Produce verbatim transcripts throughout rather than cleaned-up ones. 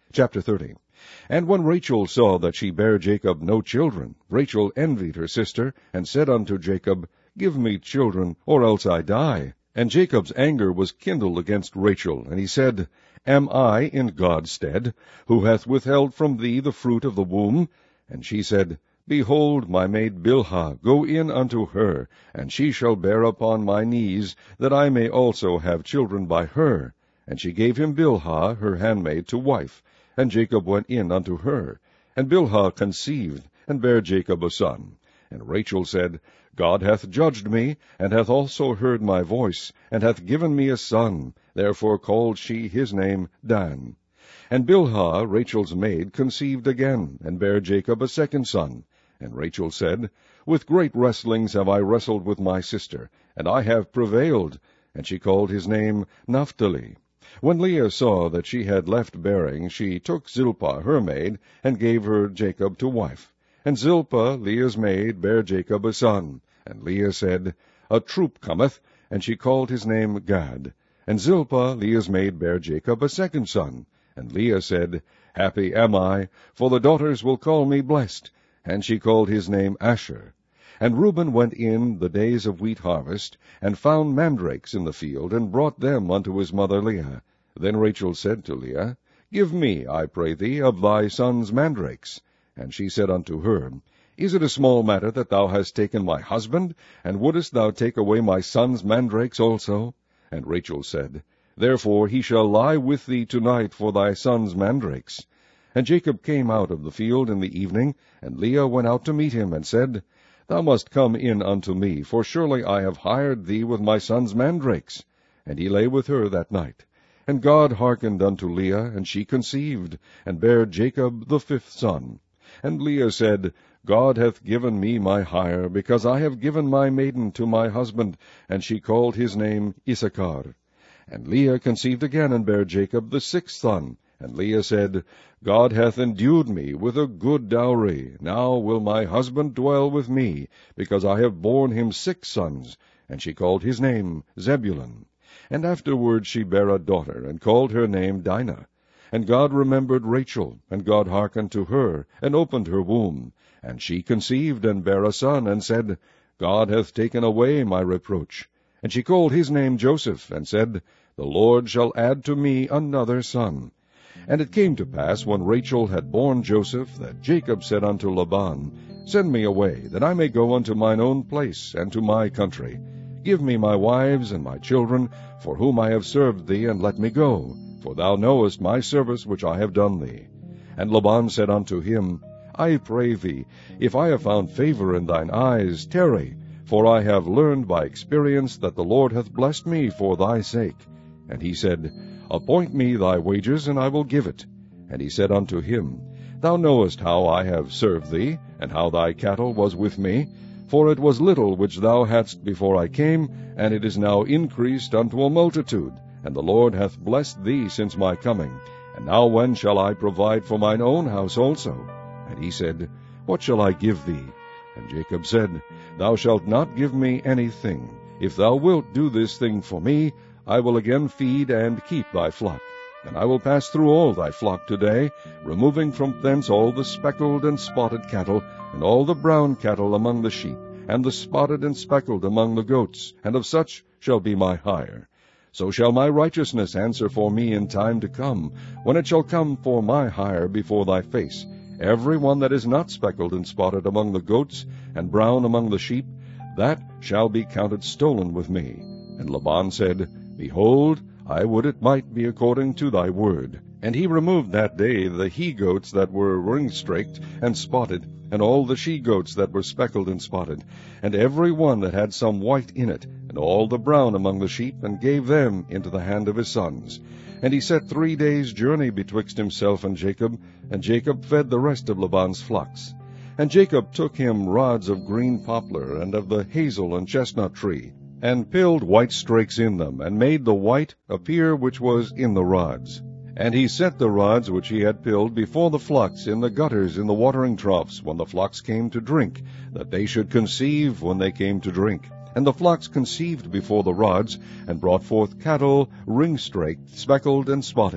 Chapter thirty. And when Rachel saw that she bare Jacob no children, Rachel envied her sister, and said unto Jacob, Give me children, or else I die. And Jacob's anger was kindled against Rachel, and he said, Am I in God's stead, who hath withheld from thee the fruit of the womb? And she said, Behold, my maid Bilhah, go in unto her, and she shall bear upon my knees, that I may also have children by her. And she gave him Bilhah, her handmaid, to wife. And Jacob went in unto her. And Bilhah conceived, and bare Jacob a son. And Rachel said, God hath judged me, and hath also heard my voice, and hath given me a son. Therefore called she his name Dan. And Bilhah, Rachel's maid, conceived again, and bare Jacob a second son. And Rachel said, With great wrestlings have I wrestled with my sister, and I have prevailed. And she called his name Naphtali. When Leah saw that she had left bearing, she took Zilpah her maid, and gave her Jacob to wife. And Zilpah, Leah's maid, bare Jacob a son. And Leah said, A troop cometh, and she called his name Gad. And Zilpah, Leah's maid, bare Jacob a second son. And Leah said, Happy am I, for the daughters will call me blessed. And she called his name Asher. And Reuben went in the days of wheat harvest, and found mandrakes in the field, and brought them unto his mother Leah. Then Rachel said to Leah, Give me, I pray thee, of thy son's mandrakes. And she said unto her, Is it a small matter that thou hast taken my husband? And wouldest thou take away my son's mandrakes also? And Rachel said, Therefore he shall lie with thee tonight for thy son's mandrakes. And Jacob came out of the field in the evening, and Leah went out to meet him, and said, Thou must come in unto me, for surely I have hired thee with my son's mandrakes. And he lay with her that night. And God hearkened unto Leah, and she conceived, and bare Jacob the fifth son. And Leah said, God hath given me my hire, because I have given my maiden to my husband. And she called his name Issachar. And Leah conceived again, and bare Jacob the sixth son. And Leah said, God hath endued me with a good dowry. Now will my husband dwell with me, because I have borne him six sons. And she called his name Zebulun. And afterward she bare a daughter, and called her name Dinah. And God remembered Rachel, and God hearkened to her, and opened her womb. And she conceived, and bare a son, and said, God hath taken away my reproach. And she called his name Joseph, and said, The Lord shall add to me another son. And it came to pass, when Rachel had borne Joseph, that Jacob said unto Laban, Send me away, that I may go unto mine own place, and to my country. Give me my wives and my children, for whom I have served thee, and let me go. For thou knowest my service which I have done thee. And Laban said unto him, I pray thee, if I have found favor in thine eyes, tarry, for I have learned by experience that the Lord hath blessed me for thy sake. And he said, Appoint me thy wages, and I will give it. And he said unto him, Thou knowest how I have served thee, and how thy cattle was with me. For it was little which thou hadst before I came, and it is now increased unto a multitude. And the Lord hath blessed thee since my coming. And now when shall I provide for mine own house also? And he said, What shall I give thee? And Jacob said, Thou shalt not give me anything. If thou wilt do this thing for me, I will again feed and keep thy flock. And I will pass through all thy flock today, removing from thence all the speckled and spotted cattle, and all the brown cattle among the sheep, and the spotted and speckled among the goats, and of such shall be my hire. So shall my righteousness answer for me in time to come, when it shall come for my hire before thy face. Every one that is not speckled and spotted among the goats, and brown among the sheep, that shall be counted stolen with me. And Laban said, Behold, I would it might be according to thy word. And he removed that day the he-goats that were ring-straked and spotted, and all the she-goats that were speckled and spotted, and every one that had some white in it, and all the brown among the sheep, and gave them into the hand of his sons. And he set three days' journey betwixt himself and Jacob, and Jacob fed the rest of Laban's flocks. And Jacob took him rods of green poplar, and of the hazel and chestnut tree, and pilled white strakes in them, and made the white appear which was in the rods. And he set the rods which he had pilled before the flocks in the gutters in the watering troughs, when the flocks came to drink, that they should conceive when they came to drink. And the flocks conceived before the rods, and brought forth cattle ring-straked, speckled, and spotted.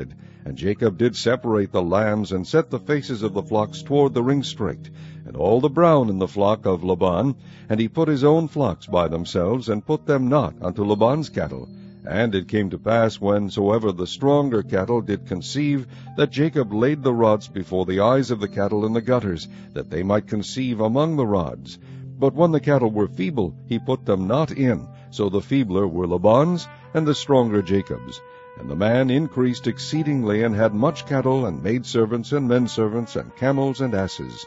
And Jacob did separate the lambs, and set the faces of the flocks toward the ringstrait, and all the brown in the flock of Laban, and he put his own flocks by themselves, and put them not unto Laban's cattle. And it came to pass, whensoever the stronger cattle did conceive, that Jacob laid the rods before the eyes of the cattle in the gutters, that they might conceive among the rods. But when the cattle were feeble, he put them not in, so the feebler were Laban's, and the stronger Jacob's. And the man increased exceedingly, and had much cattle, and maidservants, and menservants, and camels, and asses.